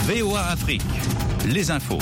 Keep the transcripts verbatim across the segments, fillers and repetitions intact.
V O A Afrique, les infos.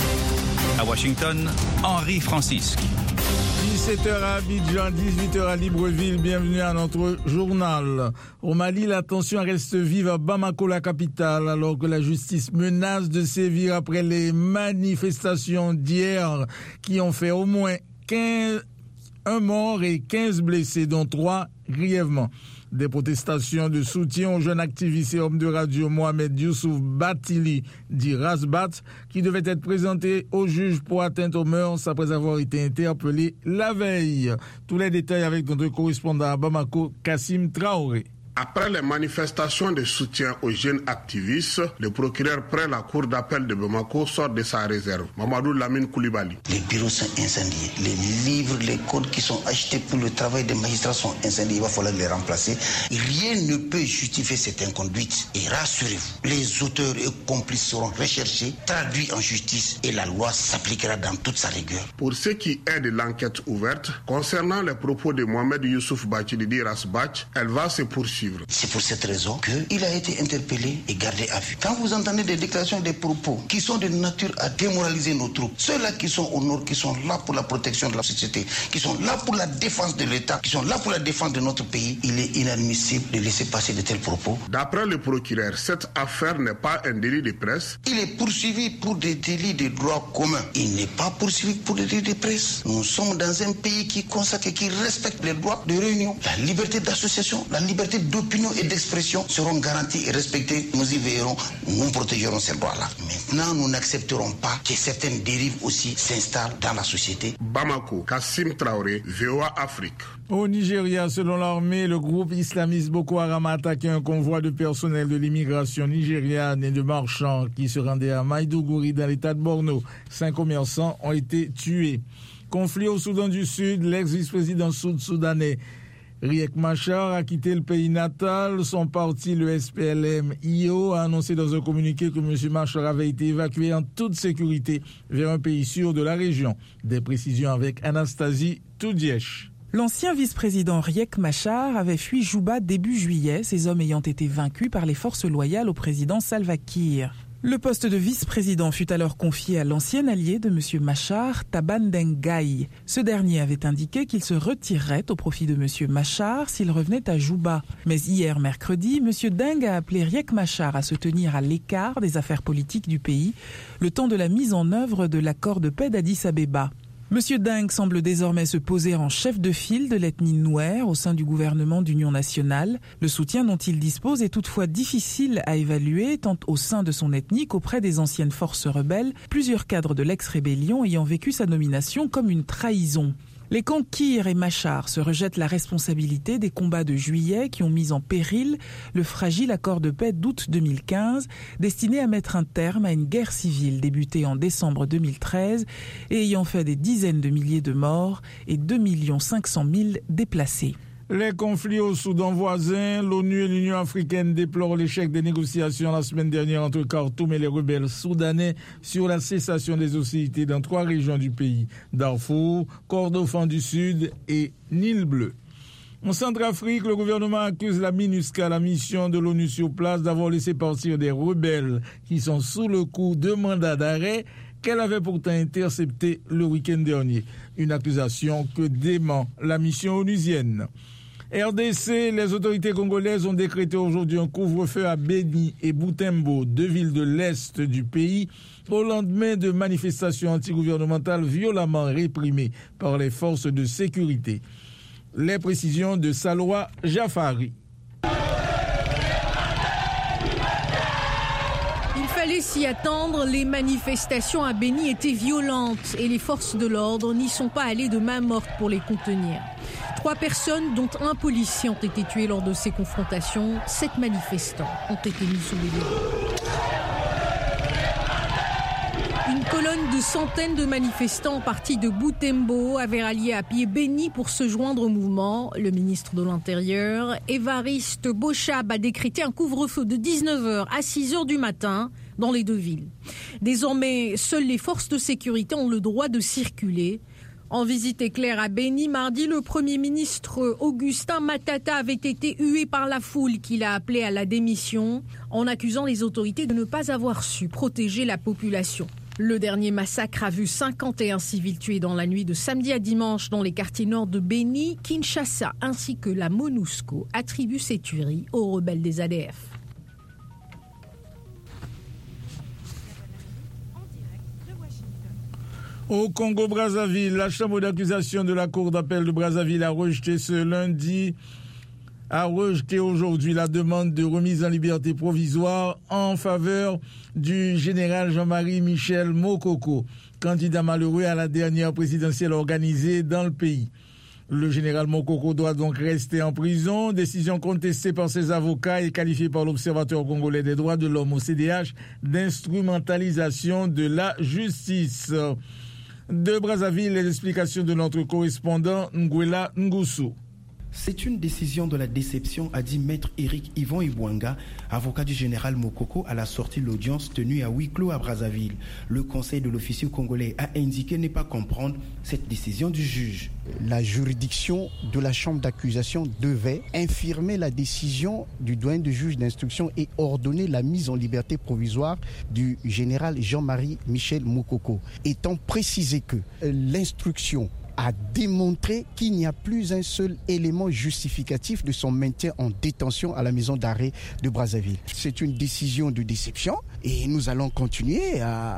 À Washington, Henri Francisque. dix-sept heures à Abidjan, dix-huit heures à Libreville. Bienvenue à notre journal. Au Mali, la tension reste vive à Bamako, la capitale, alors que la justice menace de sévir après les manifestations d'hier qui ont fait au moins quinze, un mort et quinze blessés, dont trois grièvement. Des protestations de soutien au jeune activiste et homme de radio Mohamed Youssouf Batili, dit Rasbat, qui devait être présenté au juge pour atteinte aux mœurs après avoir été interpellé la veille. Tous les détails avec notre correspondant à Bamako, Kassim Traoré. Après les manifestations de soutien aux jeunes activistes, le procureur près la cour d'appel de Bamako sort de sa réserve. Mamadou Lamine Koulibaly. Les bureaux sont incendiés. Les livres, les codes qui sont achetés pour le travail des magistrats sont incendiés. Il va falloir les remplacer. Rien ne peut justifier cette inconduite. Et rassurez-vous, les auteurs et complices seront recherchés, traduits en justice et la loi s'appliquera dans toute sa rigueur. Pour ce qui est de l'enquête ouverte, concernant les propos de Mohamed Youssouf Batili Rasbach, elle va se poursuivre. C'est pour cette raison qu'il a été interpellé et gardé à vue. Quand vous entendez des déclarations, des propos qui sont de nature à démoraliser nos troupes, ceux-là qui sont au nord, qui sont là pour la protection de la société, qui sont là pour la défense de l'État, qui sont là pour la défense de notre pays, il est inadmissible de laisser passer de tels propos. D'après le procureur, cette affaire n'est pas un délit de presse. Il est poursuivi pour des délits de droit commun. Il n'est pas poursuivi pour des délits de presse. Nous sommes dans un pays qui consacre et qui respecte les droits de réunion, la liberté d'association, la liberté de d'opinion et d'expression seront garantis et respectés. Nous y veillerons, nous protégerons ces droits-là. Maintenant, nous n'accepterons pas que certaines dérives aussi s'installent dans la société. Bamako, Kassim Traoré, V O A Afrique. Au Nigeria, selon l'armée, le groupe islamiste Boko Haram a attaqué un convoi de personnel de l'immigration nigériane et de marchands qui se rendaient à Maïdougouri dans l'état de Borno. Cinq commerçants ont été tués. Conflit au Soudan du Sud, l'ex-vice-président sud-soudanais Riek Machar a quitté le pays natal. Son parti, le S P L M I O, a annoncé dans un communiqué que M. Machar avait été évacué en toute sécurité vers un pays sûr de la région. Des précisions avec Anastasie Toudièche. L'ancien vice-président Riek Machar avait fui Juba début juillet, ses hommes ayant été vaincus par les forces loyales au président Salva Kiir. Le poste de vice-président fut alors confié à l'ancien allié de M. Machar, Taban Dengaï. Ce dernier avait indiqué qu'il se retirerait au profit de M. Machar s'il revenait à Juba. Mais hier, mercredi, M. Deng a appelé Riek Machar à se tenir à l'écart des affaires politiques du pays, le temps de la mise en œuvre de l'accord de paix d'Addis Abeba. M. Deng semble désormais se poser en chef de file de l'ethnie Nouer au sein du gouvernement d'union nationale. Le soutien dont il dispose est toutefois difficile à évaluer tant au sein de son ethnie qu'auprès des anciennes forces rebelles, plusieurs cadres de l'ex-rébellion ayant vécu sa nomination comme une trahison. Les camps Kiir et Machar se rejettent la responsabilité des combats de juillet qui ont mis en péril le fragile accord de paix d'août deux mille quinze, destiné à mettre un terme à une guerre civile débutée en décembre deux mille treize et ayant fait des dizaines de milliers de morts et deux millions cinq cent mille déplacés. Les conflits au Soudan voisin, l'ONU et l'Union africaine déplorent l'échec des négociations la semaine dernière entre Khartoum et les rebelles soudanais sur la cessation des hostilités dans trois régions du pays, Darfour, Kordofan du Sud et Nil Bleu. En Centrafrique, le gouvernement accuse la MINUSCA, la mission de l'ONU sur place, d'avoir laissé partir des rebelles qui sont sous le coup de mandat d'arrêt qu'elle avait pourtant intercepté le week-end dernier. Une accusation que dément la mission onusienne. R D C, les autorités congolaises ont décrété aujourd'hui un couvre-feu à Beni et Butembo, deux villes de l'Est du pays, au lendemain de manifestations antigouvernementales violemment réprimées par les forces de sécurité. Les précisions de Saloua Jafari. Il fallait s'y attendre, les manifestations à Beni étaient violentes et les forces de l'ordre n'y sont pas allées de main morte pour les contenir. Trois personnes, dont un policier, ont été tuées lors de ces confrontations. Sept manifestants ont été mis sous les verrous. Une colonne de centaines de manifestants partis de Butembo avait rallié à pied Beni pour se joindre au mouvement. Le ministre de l'Intérieur, Évariste Bochab, a décrété un couvre-feu de dix-neuf heures à six heures du matin dans les deux villes. Désormais, seules les forces de sécurité ont le droit de circuler. En visite éclair à Béni, mardi, le Premier ministre Augustin Matata avait été hué par la foule qu'il a appelé à la démission en accusant les autorités de ne pas avoir su protéger la population. Le dernier massacre a vu cinquante et un civils tués dans la nuit de samedi à dimanche dans les quartiers nord de Béni. Kinshasa ainsi que la MONUSCO attribuent ces tueries aux rebelles des A D F. Au Congo-Brazzaville, la chambre d'accusation de la Cour d'appel de Brazzaville a rejeté ce lundi, a rejeté aujourd'hui la demande de remise en liberté provisoire en faveur du général Jean-Marie Michel Mokoko, candidat malheureux à la dernière présidentielle organisée dans le pays. Le général Mokoko doit donc rester en prison, décision contestée par ses avocats et qualifiée par l'Observateur congolais des droits de l'homme au C D H d'instrumentalisation de la justice. De Brazzaville, les explications de notre correspondant Nguela Ngusu. C'est une décision de la déception, a dit maître Éric Yvon Ibwanga, avocat du général Mokoko, à la sortie de l'audience tenue à huis clos à Brazzaville. Le conseil de l'officier congolais a indiqué ne pas comprendre cette décision du juge. La juridiction de la chambre d'accusation devait infirmer la décision du doyen de juge d'instruction et ordonner la mise en liberté provisoire du général Jean-Marie Michel Mokoko, étant précisé que l'instruction a démontré qu'il n'y a plus un seul élément justificatif de son maintien en détention à la maison d'arrêt de Brazzaville. C'est une décision de déception et nous allons continuer à,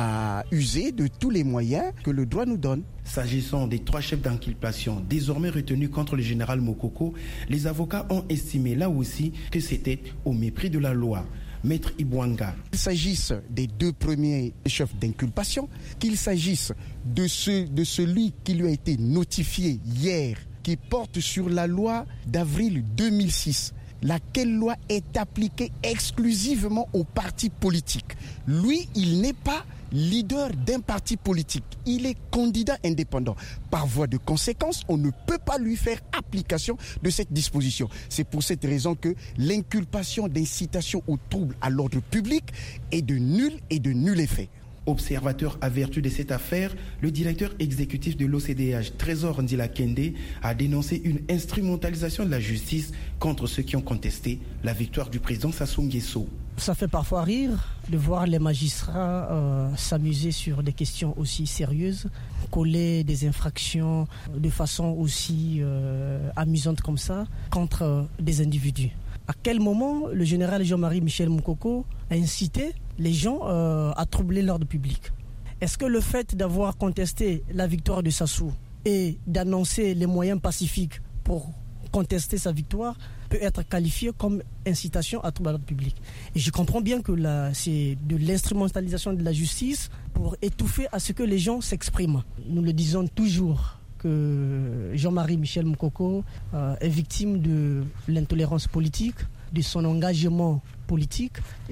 à user de tous les moyens que le droit nous donne. S'agissant des trois chefs d'inculpation désormais retenus contre le général Mokoko, les avocats ont estimé là aussi que c'était au mépris de la loi. Maître Ibwanga. Qu'il s'agisse des deux premiers chefs d'inculpation, qu'il s'agisse de, ce, de celui qui lui a été notifié hier, qui porte sur la loi d'avril deux mille six, laquelle loi est appliquée exclusivement aux partis politiques. Lui, il n'est pas leader d'un parti politique. Il est candidat indépendant. Par voie de conséquence, on ne peut pas lui faire application de cette disposition. C'est pour cette raison que l'inculpation d'incitation au trouble à l'ordre public est de nul et de nul effet. Observateur à vertu de cette affaire, le directeur exécutif de l'O C D H, Trésor Ndila Kende, a dénoncé une instrumentalisation de la justice contre ceux qui ont contesté la victoire du président Sassou Nguesso. Ça fait parfois rire de voir les magistrats euh, s'amuser sur des questions aussi sérieuses, coller des infractions de façon aussi euh, amusante comme ça contre euh, des individus. À quel moment le général Jean-Marie Michel Mokoko a incité les gens euh, à troubler l'ordre public? Est-ce que le fait d'avoir contesté la victoire de Sassou et d'annoncer les moyens pacifiques pour contester sa victoire peut être qualifié comme incitation à troubler l'ordre public? Et je comprends bien que là, c'est de l'instrumentalisation de la justice pour étouffer à ce que les gens s'expriment. Nous le disons toujours que Jean-Marie Michel Mokoko euh, est victime de l'intolérance politique, de son engagement politique,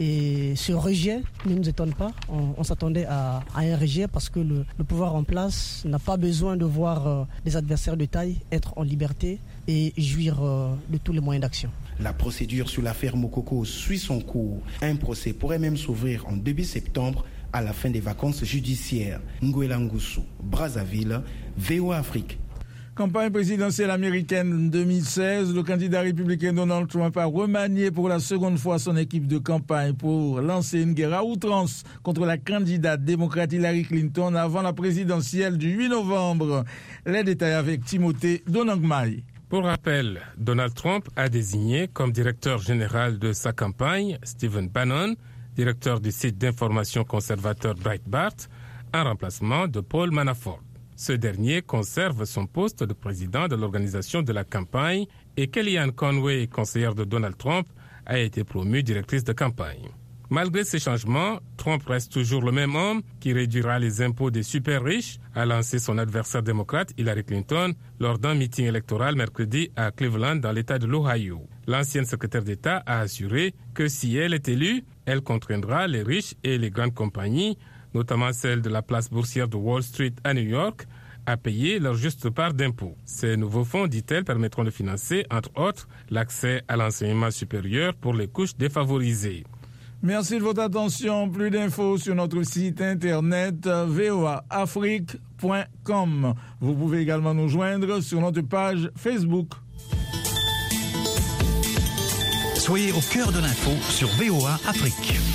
et ce rejet ne nous étonne pas. On, on s'attendait à, à un rejet parce que le, le pouvoir en place n'a pas besoin de voir euh, des adversaires de taille être en liberté et jouir euh, de tous les moyens d'action. La procédure sur l'affaire Mokoko suit son cours. Un procès pourrait même s'ouvrir en début septembre à la fin des vacances judiciaires. Nguela Ngusu, Brazzaville, V O A Afrique. Campagne présidentielle américaine deux mille seize, le candidat républicain Donald Trump a remanié pour la seconde fois son équipe de campagne pour lancer une guerre à outrance contre la candidate démocrate Hillary Clinton avant la présidentielle du huit novembre. Les détails avec Timothée Donangmai. Pour rappel, Donald Trump a désigné comme directeur général de sa campagne Stephen Bannon, directeur du site d'information conservateur Breitbart, en remplacement de Paul Manafort. Ce dernier conserve son poste de président de l'organisation de la campagne et Kellyanne Conway, conseillère de Donald Trump, a été promue directrice de campagne. Malgré ces changements, Trump reste toujours le même homme qui réduira les impôts des super riches, a lancé son adversaire démocrate Hillary Clinton lors d'un meeting électoral mercredi à Cleveland dans l'État de l'Ohio. L'ancienne secrétaire d'État a assuré que si elle est élue, elle contraindra les riches et les grandes compagnies, notamment celles de la place boursière de Wall Street à New York, à payer leur juste part d'impôts. Ces nouveaux fonds, dit-elle, permettront de financer, entre autres, l'accès à l'enseignement supérieur pour les couches défavorisées. Merci de votre attention. Plus d'infos sur notre site internet v o a afrique point com. point com. Vous pouvez également nous joindre sur notre page Facebook. Soyez au cœur de l'info sur V O A Afrique.